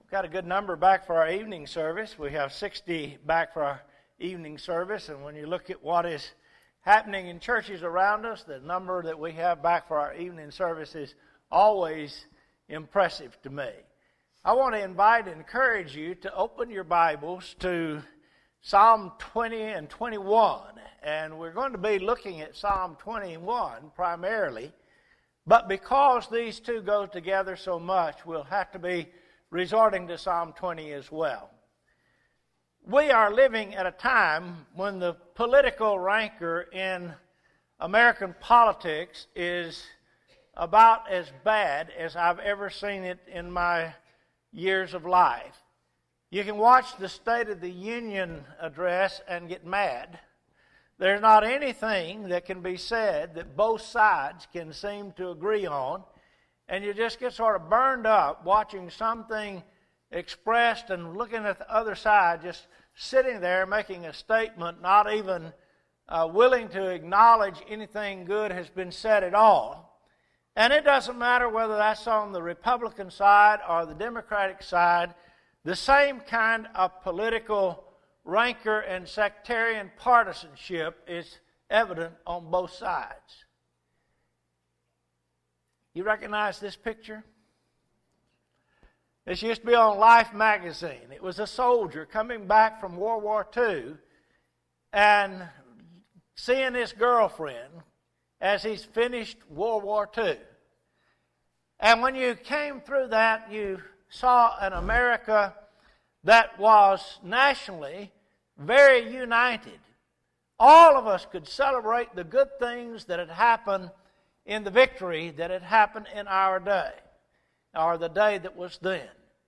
got a good number back for our evening service. We have 60 back for our evening service, and when you look at what is happening in churches around us, the number that we have back for our evening service is always impressive to me. I want to invite and encourage you to open your Bibles to Psalm 20 and 21, and we're going to be looking at Psalm 21 primarily, but because these two go together so much, we'll have to be resorting to Psalm 20 as well. We are living at a time when the political rancor in American politics is about as bad as I've ever seen it in my years of life. You can watch the State of the Union address and get mad. There's not anything that can be said that both sides can seem to agree on, and you just get sort of burned up watching something expressed and looking at the other side, just sitting there making a statement, not even willing to acknowledge anything good has been said at all. And it doesn't matter whether that's on the Republican side or the Democratic side, the same kind of political rancor and sectarian partisanship is evident on both sides. You recognize this picture? This used to be on Life magazine. It was a soldier coming back from World War II and seeing his girlfriend as he's finished World War II. And when you came through that, you saw an America that was nationally very united. All of us could celebrate the good things that had happened in the victory that had happened in our day, or the day that was then.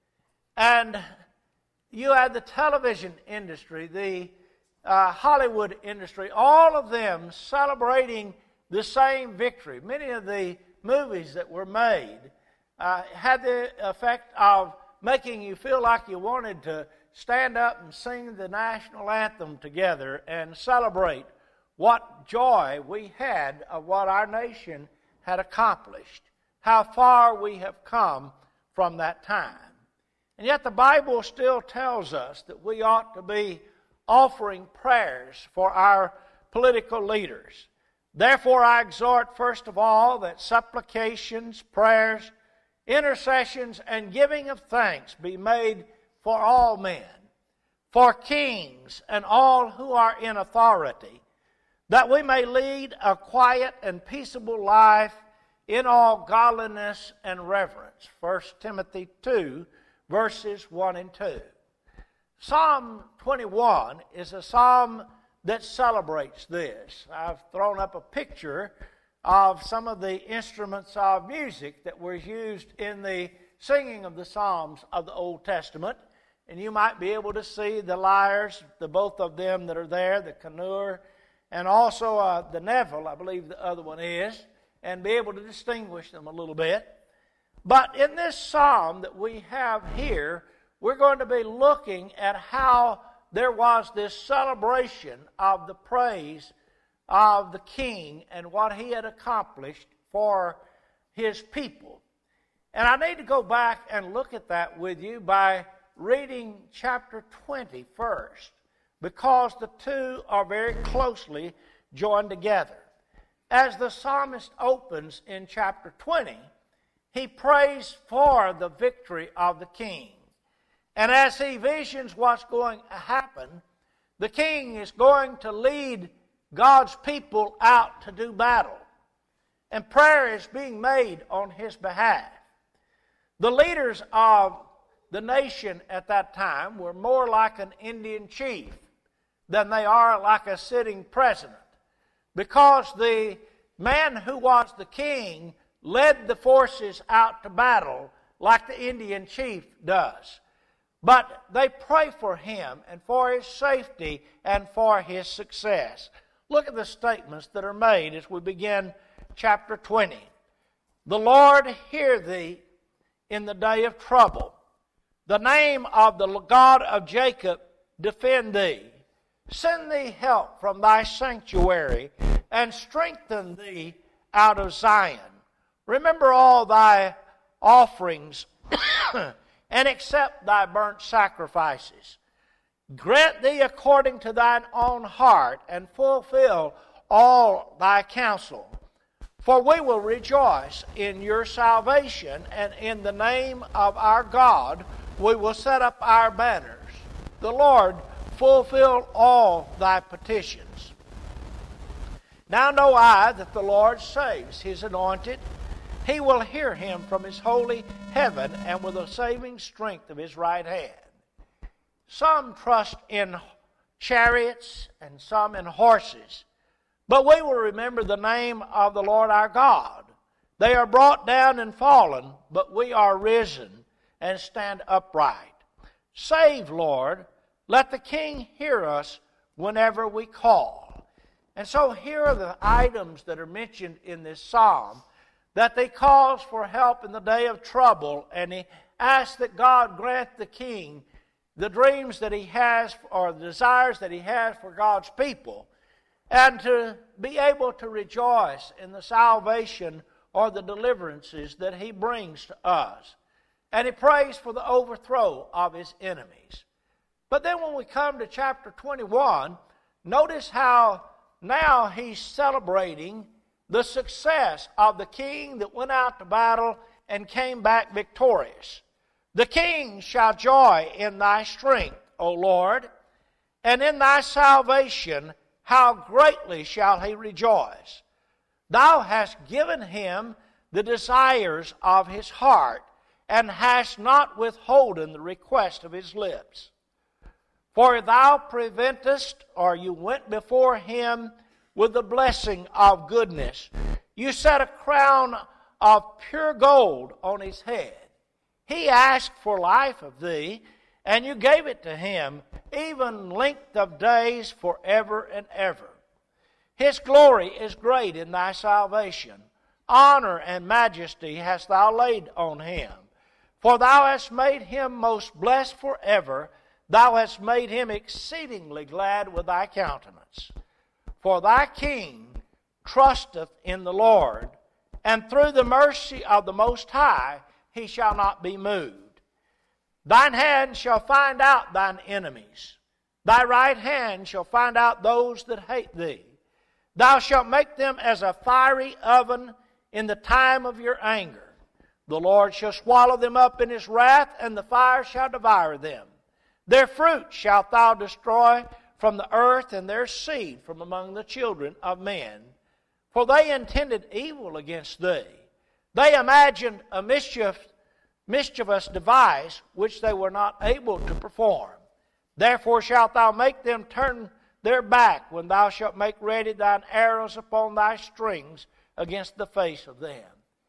And you had the television industry, the Hollywood industry, all of them celebrating the same victory. Many of the movies that were made had the effect of making you feel like you wanted to stand up and sing the national anthem together and celebrate what joy we had of what our nation had accomplished, how far we have come from that time. And yet the Bible still tells us that we ought to be offering prayers for our political leaders. Therefore I exhort first of all that supplications, prayers, intercessions, and giving of thanks be made for all men, for kings and all who are in authority, that we may lead a quiet and peaceable life in all godliness and reverence. 1 Timothy 2, verses 1 and 2. Psalm 21 is a psalm that celebrates this. I've thrown up a picture of some of the instruments of music that were used in the singing of the Psalms of the Old Testament. And you might be able to see the lyres, the both of them that are there, the kinnur, and also the nevel, I believe the other one is, and be able to distinguish them a little bit. But in this psalm that we have here, we're going to be looking at how there was this celebration of the praise of the king and what he had accomplished for his people. And I need to go back and look at that with you by reading chapter 20 first, because the two are very closely joined together. As the psalmist opens in chapter 20, he prays for the victory of the king. And as he visions what's going to happen, the king is going to lead God's people out to do battle. And prayer is being made on his behalf. The leaders of the nation at that time were more like an Indian chief than they are like a sitting president, because the man who was the king led the forces out to battle like the Indian chief does. But they pray for him and for his safety and for his success. Look at the statements that are made as we begin chapter 20. The Lord hear thee in the day of trouble. The name of the God of Jacob defend thee. Send thee help from thy sanctuary, and strengthen thee out of Zion. Remember all thy offerings and accept thy burnt sacrifices. Grant thee according to thine own heart, and fulfill all thy counsel. For we will rejoice in your salvation, and in the name of our God we will set up our banners. The Lord fulfill all thy petitions. Now know I that the Lord saves his anointed. He will hear him from his holy heaven, and with the saving strength of his right hand. Some trust in chariots and some in horses, but we will remember the name of the Lord our God. They are brought down and fallen, but we are risen and stand upright. Save, Lord. Let the King hear us whenever we call. And so here are the items that are mentioned in this psalm, that they calls for help in the day of trouble, and he asks that God grant the king the dreams that he has, or the desires that he has for God's people, and to be able to rejoice in the salvation or the deliverances that he brings to us. And he prays for the overthrow of his enemies. But then when we come to chapter 21, notice how now he's celebrating the success of the king that went out to battle and came back victorious. The king shall joy in thy strength, O Lord, and in thy salvation how greatly shall he rejoice. Thou hast given him the desires of his heart, and hast not withholden the request of his lips. For thou preventest, or you went before him with the blessing of goodness. You set a crown of pure gold on his head. He asked for life of thee, and you gave it to him, even length of days forever and ever. His glory is great in thy salvation. Honor and majesty hast thou laid on him. For thou hast made him most blessed forever. Thou hast made him exceedingly glad with thy countenance. For thy king trusteth in the Lord, and through the mercy of the Most High he shall not be moved. Thine hand shall find out thine enemies. Thy right hand shall find out those that hate thee. Thou shalt make them as a fiery oven in the time of your anger. The Lord shall swallow them up in his wrath, and the fire shall devour them. Their fruit shalt thou destroy from the earth, and their seed from among the children of men. For they intended evil against thee. They imagined a mischievous device which they were not able to perform. Therefore shalt thou make them turn their back when thou shalt make ready thine arrows upon thy strings against the face of them.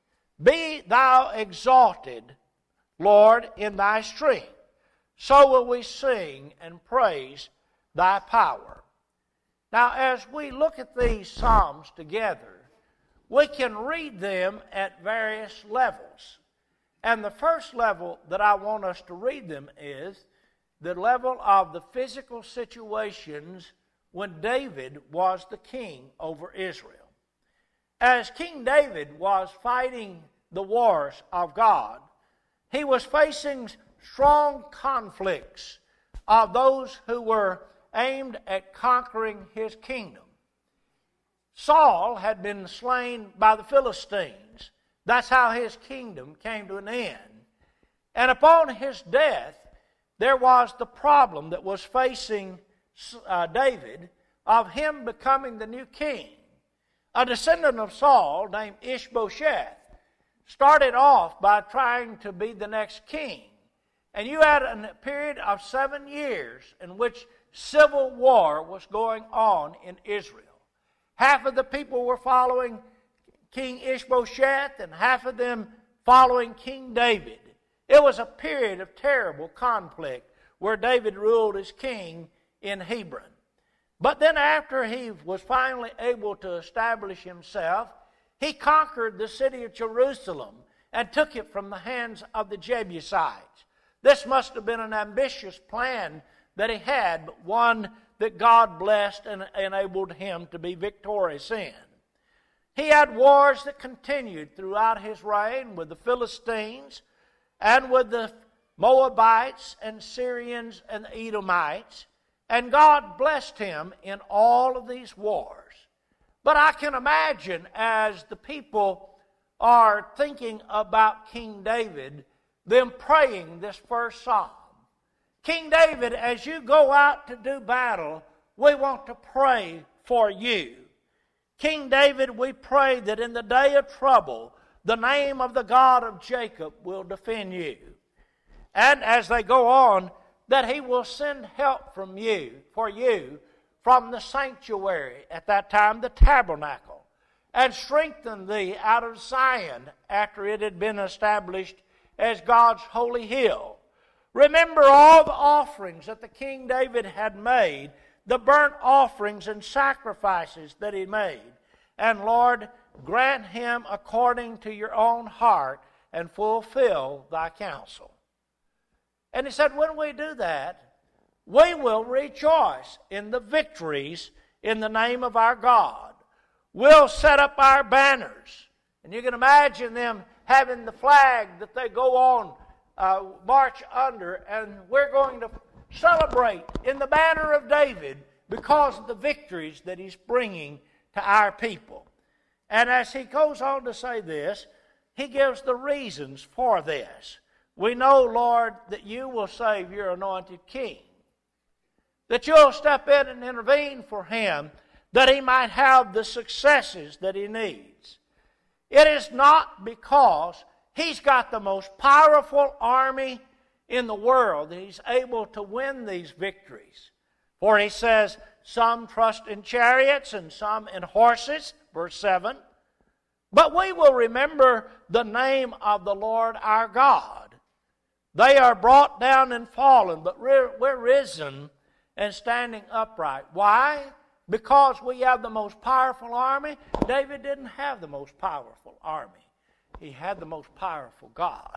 Be thou exalted, Lord, in thy strength. So will we sing and praise thy power. Now, as we look at these psalms together, we can read them at various levels. And the first level that I want us to read them is the level of the physical situations when David was the king over Israel. As King David was fighting the wars of God, he was facing strong conflicts of those who were aimed at conquering his kingdom. Saul had been slain by the Philistines. That's how his kingdom came to an end. And upon his death, there was the problem that was facing David of him becoming the new king. A descendant of Saul named Ishbosheth started off by trying to be the next king. And you had a period of 7 years in which civil war was going on in Israel. Half of the people were following King Ishbosheth, and half of them following King David. It was a period of terrible conflict where David ruled as king in Hebron. But then after he was finally able to establish himself, he conquered the city of Jerusalem and took it from the hands of the Jebusites. This must have been an ambitious plan that he had, but one that God blessed and enabled him to be victorious in. He had wars that continued throughout his reign with the Philistines and with the Moabites and Syrians and Edomites, and God blessed him in all of these wars. But I can imagine as the people are thinking about King David, them praying this first psalm. King David, as you go out to do battle, we want to pray for you. King David, we pray that in the day of trouble, the name of the God of Jacob will defend you. And as they go on, that he will send help for you, from the sanctuary, at that time the tabernacle, and strengthen thee out of Zion after it had been established as God's holy hill. Remember all the offerings that the King David had made, the burnt offerings and sacrifices that he made. And Lord, grant him according to your own heart and fulfill thy counsel. And he said, when we do that, we will rejoice in the victories in the name of our God. We'll set up our banners. And you can imagine them having the flag that they go on, march under, and we're going to celebrate in the banner of David because of the victories that he's bringing to our people. And as he goes on to say this, he gives the reasons for this. We know, Lord, that you will save your anointed king, that you'll step in and intervene for him, that he might have the successes that he needs. It is not because he's got the most powerful army in the world that he's able to win these victories. For he says, some trust in chariots and some in horses, verse 7. But we will remember the name of the Lord our God. They are brought down and fallen, but we're risen and standing upright. Why? Because we have the most powerful army. David didn't have the most powerful army. He had the most powerful God.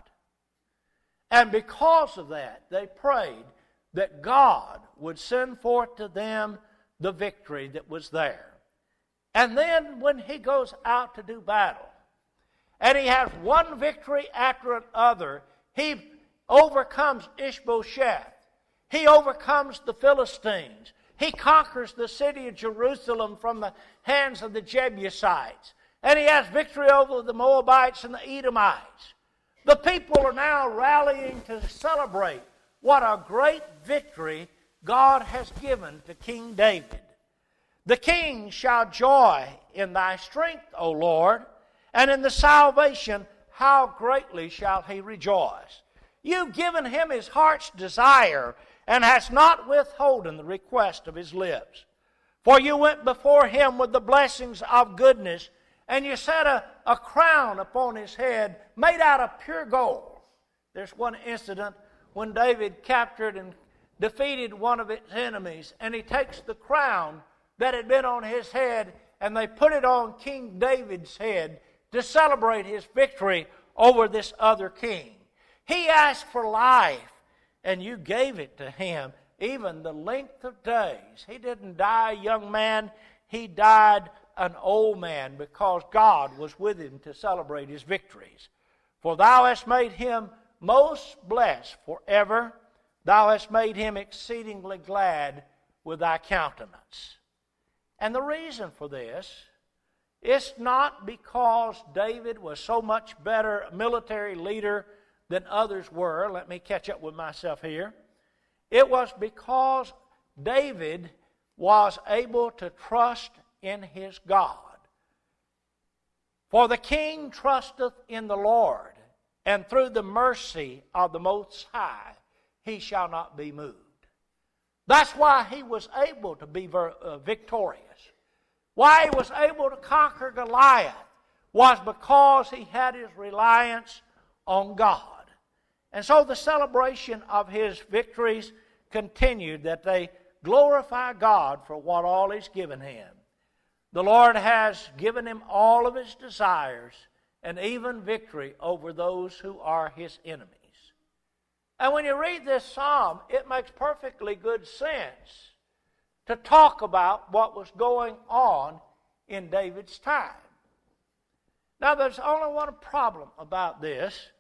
And because of that, they prayed that God would send forth to them the victory that was there. And then when he goes out to do battle, and he has one victory after another, he overcomes Ishbosheth. He overcomes the Philistines. He conquers the city of Jerusalem from the hands of the Jebusites. And he has victory over the Moabites and the Edomites. The people are now rallying to celebrate what a great victory God has given to King David. The king shall joy in thy strength, O Lord, and in the salvation how greatly shall he rejoice. You've given him his heart's desire, and hast not withholden the request of his lips. For you went before him with the blessings of goodness, and you set a crown upon his head made out of pure gold. There's one incident when David captured and defeated one of his enemies, and he takes the crown that had been on his head, and they put it on King David's head to celebrate his victory over this other king. He asked for life, and you gave it to him, even the length of days. He didn't die a young man. He died an old man because God was with him to celebrate his victories. For thou hast made him most blessed forever. Thou hast made him exceedingly glad with thy countenance. And the reason for this is not because David was so much better military leader than others were. Let me catch up with myself here. It was because David was able to trust in his God. For the king trusteth in the Lord, and through the mercy of the Most High he shall not be moved. That's why he was able to be victorious. Why he was able to conquer Goliath was because he had his reliance on God. And so the celebration of his victories continued, that they glorify God for what all he's given him. The Lord has given him all of his desires and even victory over those who are his enemies. And when you read this psalm, it makes perfectly good sense to talk about what was going on in David's time. Now, there's only one problem about this,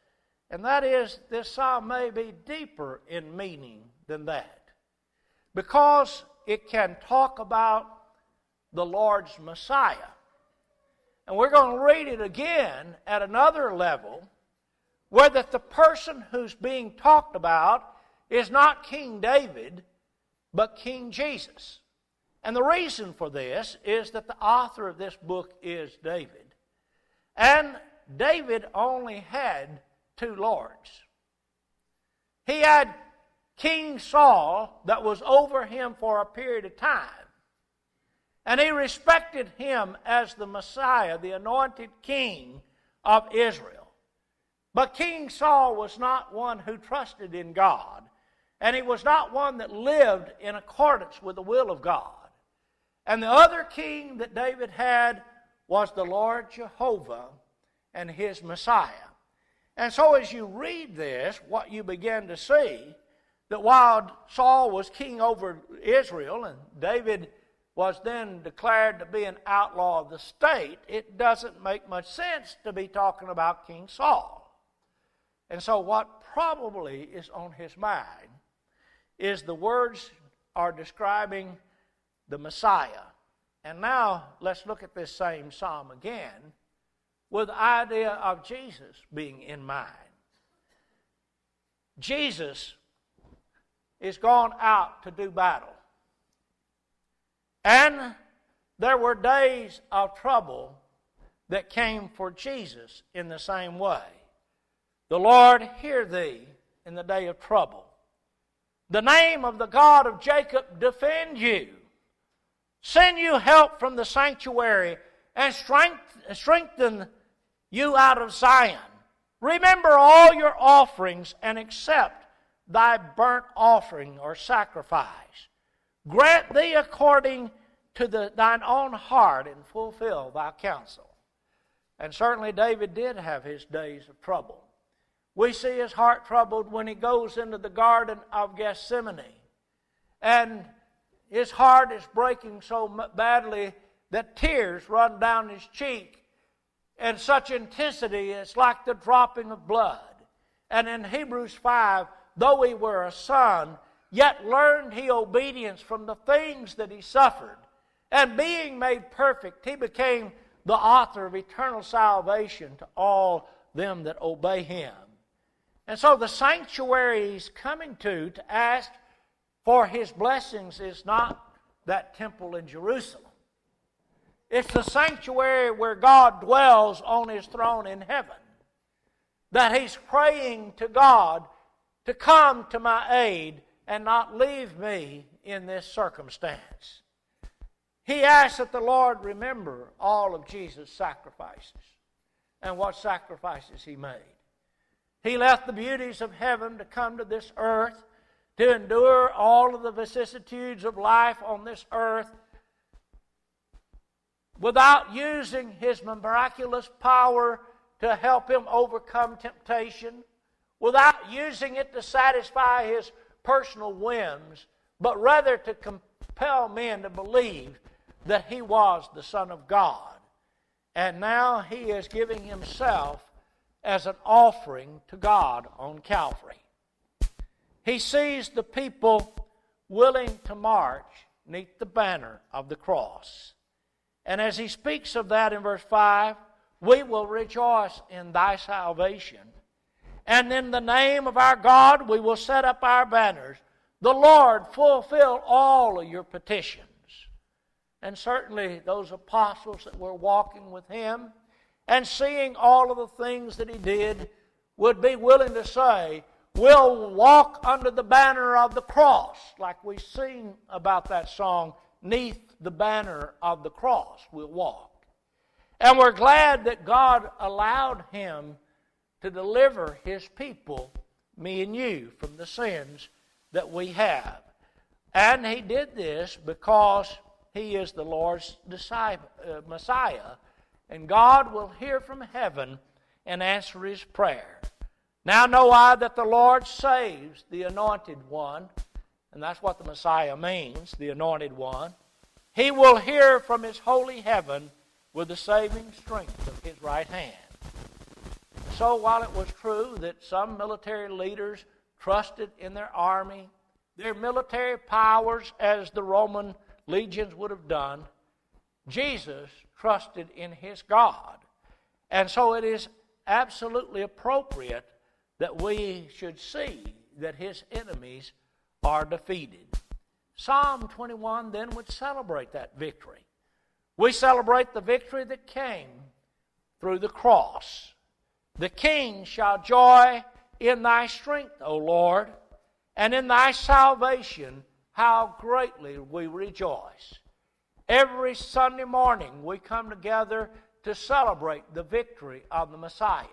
And that is, this psalm may be deeper in meaning than that, because it can talk about the Lord's Messiah. And we're going to read it again at another level, where that the person who's being talked about is not King David, but King Jesus. And the reason for this is that the author of this book is David. And David only had two lords. He had King Saul that was over him for a period of time. And he respected him as the Messiah, the anointed king of Israel. But King Saul was not one who trusted in God. And he was not one that lived in accordance with the will of God. And the other king that David had was the Lord Jehovah and his Messiah. And so as you read this, what you begin to see, that while Saul was king over Israel and David was then declared to be an outlaw of the state, it doesn't make much sense to be talking about King Saul. And so what probably is on his mind is the words are describing the Messiah. And now let's look at this same psalm again with the idea of Jesus being in mind. Jesus is gone out to do battle. And there were days of trouble that came for Jesus in the same way. The Lord hear thee in the day of trouble. The name of the God of Jacob defend you. Send you help from the sanctuary and strengthen you out of Zion. Remember all your offerings and accept thy burnt offering or sacrifice. Grant thee according to thine own heart and fulfill thy counsel. And certainly David did have his days of trouble. We see his heart troubled when he goes into the Garden of Gethsemane. And his heart is breaking so badly that tears run down his cheek in such intensity it's like the dropping of blood. And in Hebrews 5, though he were a son, yet learned he obedience from the things that he suffered. And being made perfect, he became the author of eternal salvation to all them that obey him. And so the sanctuary he's coming to ask for his blessings is not that temple in Jerusalem. It's the sanctuary where God dwells on his throne in heaven. That he's praying to God to come to my aid and not leave me in this circumstance. He asks that the Lord remember all of Jesus' sacrifices and what sacrifices he made. He left the beauties of heaven to come to this earth, to endure all of the vicissitudes of life on this earth without using his miraculous power to help him overcome temptation, without using it to satisfy his personal whims, but rather to compel men to believe that he was the Son of God. And now he is giving himself as an offering to God on Calvary. He sees the people willing to march neath the banner of the cross. And as he speaks of that in verse 5, we will rejoice in thy salvation. And in the name of our God we will set up our banners. The Lord fulfill all of your petitions. And certainly those apostles that were walking with him and seeing all of the things that he did would be willing to say, we'll walk under the banner of the cross, like we sing about that song, neath the banner of the cross we'll walk. And we're glad that God allowed him to deliver his people, me and you, from the sins that we have. And he did this because he is the Lord's Messiah. And God will hear from heaven and answer his prayer. Now know I that the Lord saves the anointed one. And that's what the Messiah means, the anointed one. He will hear from his holy heaven with the saving strength of his right hand. so while it was true that some military leaders trusted in their army, their military powers, as the Roman legions would have done, Jesus trusted in his God. And so it is absolutely appropriate that we should see that his enemies are defeated. Psalm 21 then would celebrate that victory. We celebrate the victory that came through the cross. The king shall joy in thy strength, O Lord, and in thy salvation how greatly we rejoice. Every Sunday morning we come together to celebrate the victory of the Messiah.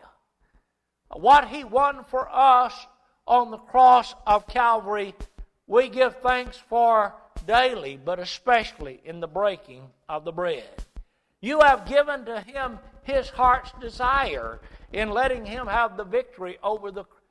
What he won for us on the cross of Calvary, we give thanks for daily, but especially in the breaking of the bread. You have given to him his heart's desire in letting him have the victory over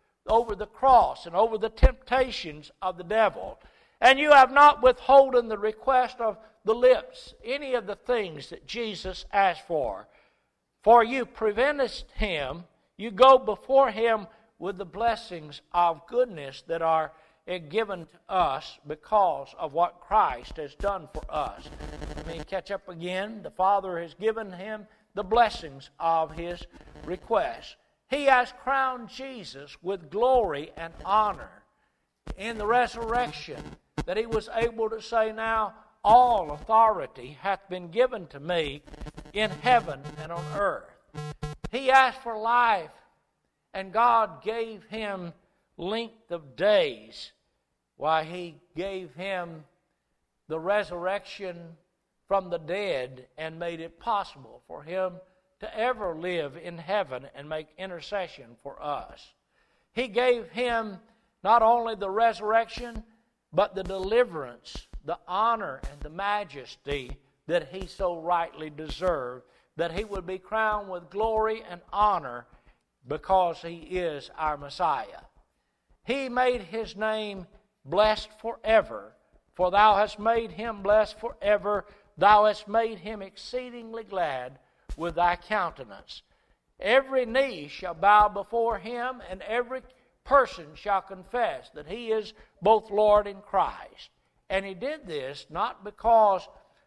the cross and over the temptations of the devil. And you have not withholden the request of the lips, any of the things that Jesus asked for. For you preventest him, you go before him with the blessings of goodness that are given to us because of what Christ has done for us. Let me catch up again. The Father has given him the blessings of his request. He has crowned Jesus with glory and honor in the resurrection, that he was able to say, now all authority hath been given to me in heaven and on earth. He asked for life, and God gave him length of days. Why, he gave him the resurrection from the dead and made it possible for him to ever live in heaven and make intercession for us. He gave him not only the resurrection, but the deliverance, the honor, and the majesty that he so rightly deserved, that he would be crowned with glory and honor because he is our Messiah. He made his name blessed forever, for thou hast made him blessed forever. Thou hast made him exceedingly glad with thy countenance. Every knee shall bow before him, and every person shall confess that he is both Lord and Christ. And he did this not because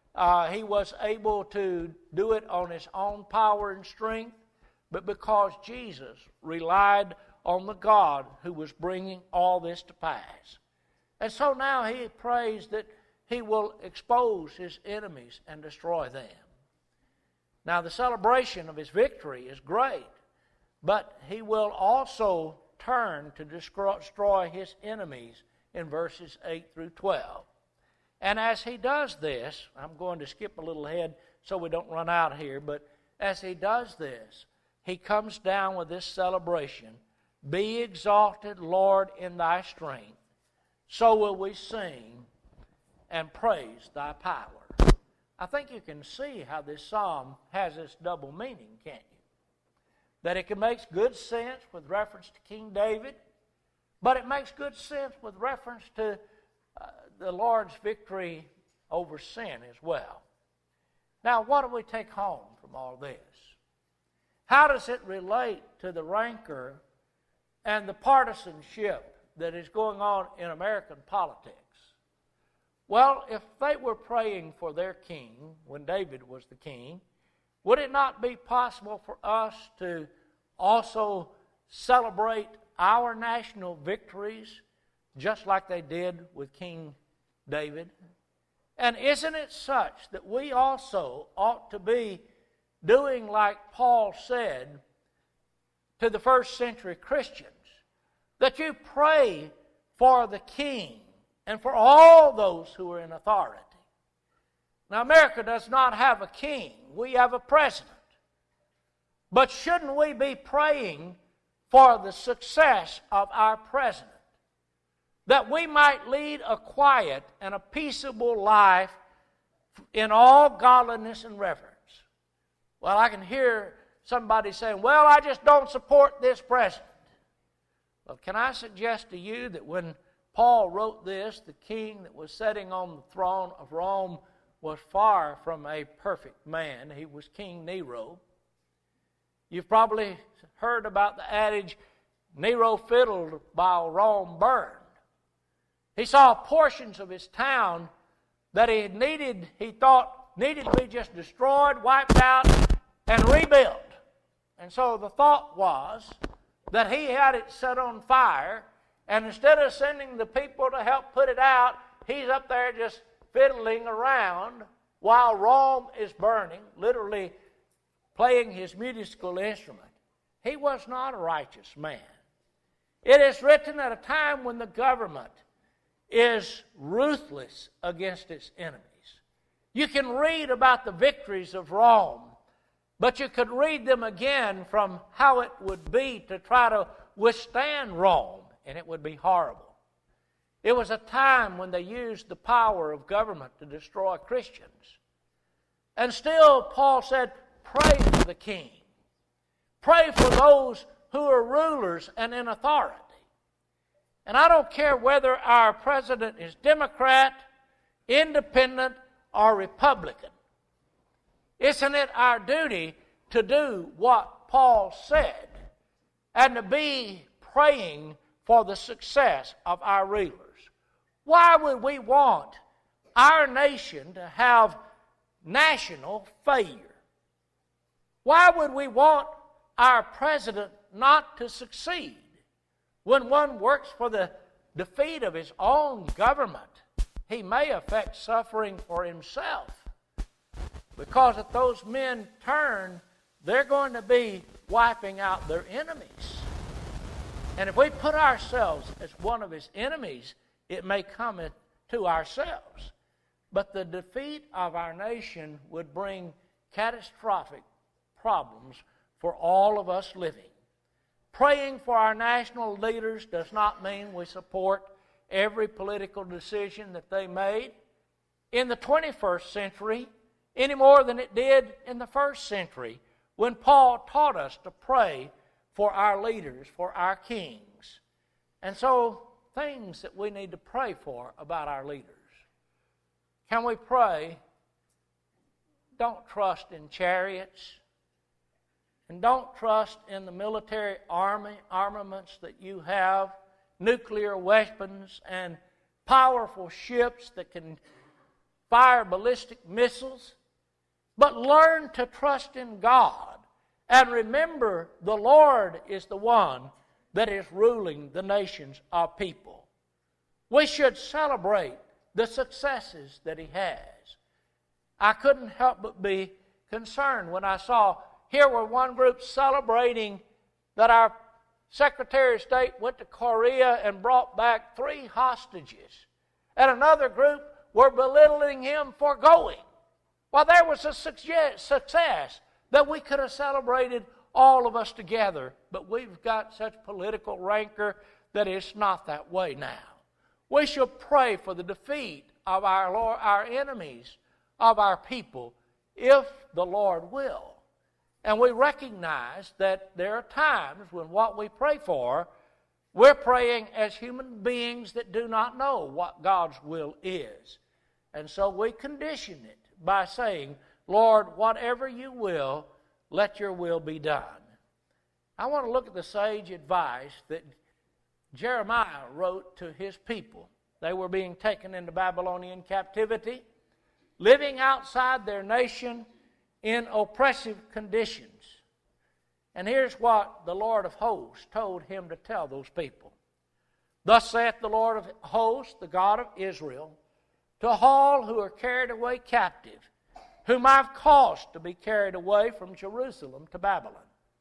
he was able to do it on his own power and strength, but because Jesus relied on the God who was bringing all this to pass. And so now he prays that he will expose his enemies and destroy them. Now the celebration of his victory is great, but he will also turn to destroy his enemies in verses 8 through 12. And as he does this, I'm going to skip a little ahead so we don't run out here, but as he does this, he comes down with this celebration. Be exalted, Lord, in thy strength. So will we sing and praise thy power. I think you can see how this psalm has this double meaning, can't you? That it makes good sense with reference to King David, but it makes good sense with reference to the Lord's victory over sin as well. Now, what do we take home from all this? How does it relate to the rancor and the partisanship that is going on in American politics? Well, if they were praying for their king when David was the king, would it not be possible for us to also celebrate our national victories just like they did with King David? And isn't it such that we also ought to be doing like Paul said to the first century Christians, that you pray for the king and for all those who are in authority? Now, America does not have a king. We have a president. But shouldn't we be praying for the success of our president, that we might lead a quiet and a peaceable life in all godliness and reverence? Well, I can hear somebody saying, well, I just don't support this president. Well, can I suggest to you that when Paul wrote this, the king that was sitting on the throne of Rome was far from a perfect man. He was King Nero. You've probably heard about the adage, Nero fiddled while Rome burned. He saw portions of his town that he thought needed to be just destroyed, wiped out, and rebuilt. And so the thought was that he had it set on fire, and instead of sending the people to help put it out, he's up there just fiddling around while Rome is burning, literally playing his musical instrument. He was not a righteous man. It is written at a time when the government is ruthless against its enemies. You can read about the victories of Rome, but you could read them again from how it would be to try to withstand Rome, and it would be horrible. It was a time when they used the power of government to destroy Christians. And still, Paul said, pray for the king. Pray for those who are rulers and in authority. And I don't care whether our president is Democrat, Independent, or Republican. Isn't it our duty to do what Paul said and to be praying for the success of our rulers? Why would we want our nation to have national failure? Why would we want our president not to succeed when one works for the defeat of his own government? He may affect suffering for himself, because if those men turn, they're going to be wiping out their enemies. And if we put ourselves as one of his enemies, it may come to ourselves. But the defeat of our nation would bring catastrophic problems for all of us living. Praying for our national leaders does not mean we support every political decision that they made in the 21st century any more than it did in the first century, when Paul taught us to pray for our leaders, for our kings. And so, things that we need to pray for about our leaders. Can we pray? Don't trust in chariots, and don't trust in the military armaments that you have, nuclear weapons and powerful ships that can fire ballistic missiles. But learn to trust in God, and remember the Lord is the one that is ruling the nations of people. We should celebrate the successes that he has. I couldn't help but be concerned when I saw here were one group celebrating that our Secretary of State went to Korea and brought back 3 hostages, and another group were belittling him for going. Well, there was a success that we could have celebrated all of us together, but we've got such political rancor that it's not that way now. We should pray for the defeat of our enemies, of our people, if the Lord will. And we recognize that there are times when what we pray for, we're praying as human beings that do not know what God's will is. And so we condition it by saying, Lord, whatever you will, let your will be done. I want to look at the sage advice that Jeremiah wrote to his people. They were being taken into Babylonian captivity, living outside their nation in oppressive conditions. And here's what the Lord of hosts told him to tell those people. Thus saith the Lord of hosts, the God of Israel, to all who are carried away captive, whom I've caused to be carried away from Jerusalem to Babylon.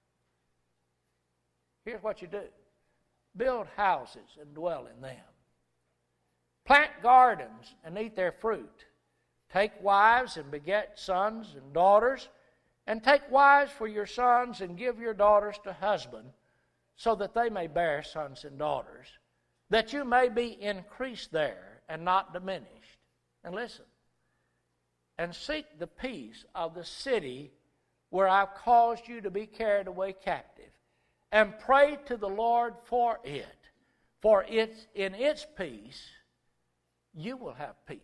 Here's what you do. Build houses and dwell in them. Plant gardens and eat their fruit. Take wives and beget sons and daughters, and take wives for your sons and give your daughters to husband, so that they may bear sons and daughters, that you may be increased there and not diminished. And listen, and seek the peace of the city where I've caused you to be carried away captive, and pray to the Lord for it, for it's in its peace you will have peace.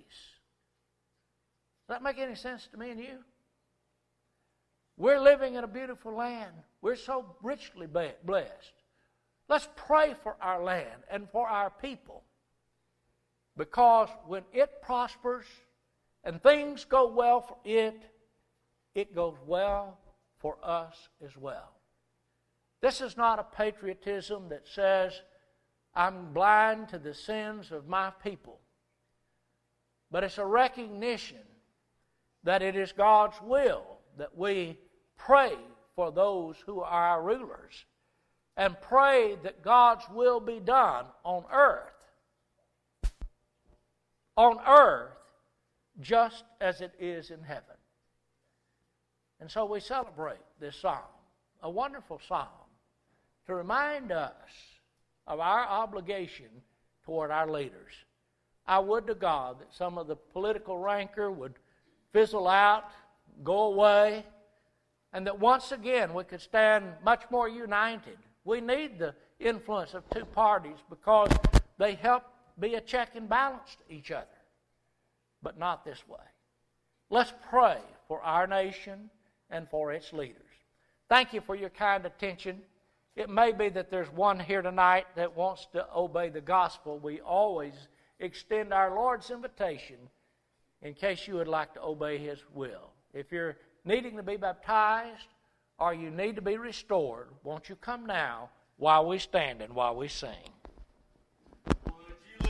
Does that make any sense to me and you? We're living in a beautiful land. We're so richly blessed. Let's pray for our land and for our people. Because when it prospers and things go well for it, it goes well for us as well. This is not a patriotism that says, I'm blind to the sins of my people. But it's a recognition that it is God's will that we pray for those who are our rulers and pray that God's will be done on earth. On earth, just as it is in heaven. And so we celebrate this psalm, a wonderful psalm, to remind us of our obligation toward our leaders. I would to God that some of the political rancor would fizzle out, go away, and that once again we could stand much more united. We need the influence of two parties because they help be a check and balance to each other, but not this way. Let's pray for our nation and for its leaders. Thank you for your kind attention. It may be that there's one here tonight that wants to obey the gospel. We always extend our Lord's invitation in case you would like to obey His will. If you're needing to be baptized or you need to be restored, won't you come now while we stand and while we sing?